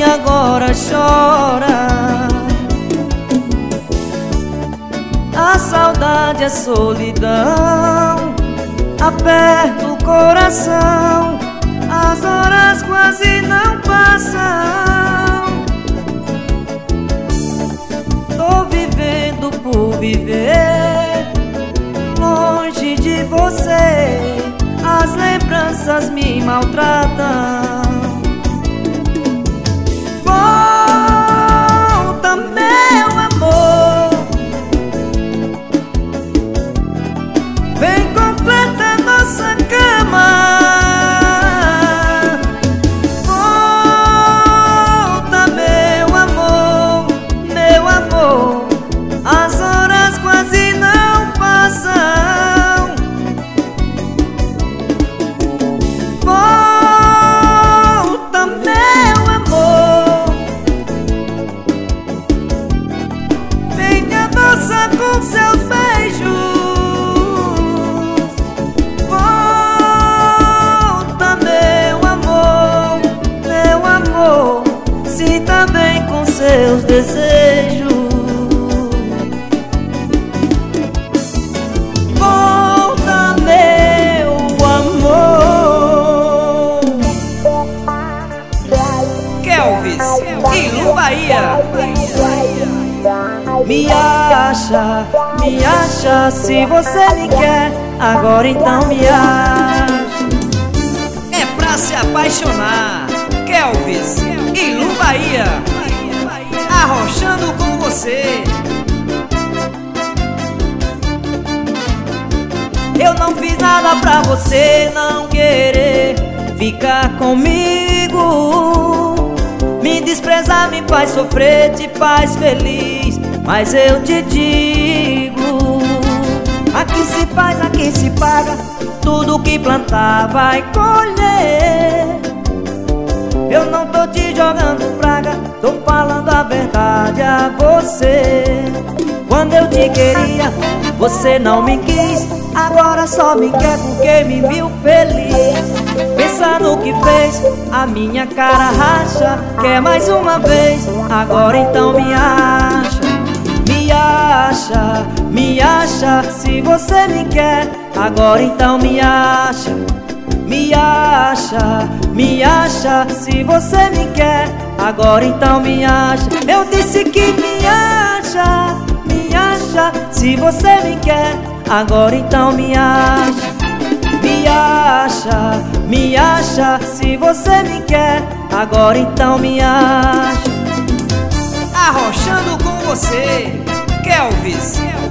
agora chora. A saudade é solidão, aperta o coração, as horas quase não passam. Tô vivendo por viver, longe de você, as lembranças me maltratam. Volta, meu amor, vem completa nossa cama. Volta, meu amor, as horas quase não passam. Volta, meu amor, venha dançar com seus beijos. Volta, meu amor, se também com seus desejos. Volta, meu amor. Kelvis, Ilu Bahia. Me acha, se você me quer, agora então me acha. É pra se apaixonar. Kelvis, Ilu Bahia, arrochando com você. Eu não fiz nada pra você não querer ficar comigo. Me desprezar me faz sofrer, te faz feliz, mas eu te digo: aqui se faz, aqui se paga, tudo que plantar vai colher. Eu não tô te jogando praga, tô falando a verdade a você. Quando eu te queria, você não me quis, agora só me quer porque me viu feliz. Pensa no que fez, a minha cara racha, quer mais uma vez, agora então me acha. Me acha, se você me quer, agora então me acha. Me acha, se você me quer, agora então me acha. Eu disse que me acha, se você me quer, agora então me acha. Me acha, se você me quer, agora então me acha. Arrochando com você, Kelvis,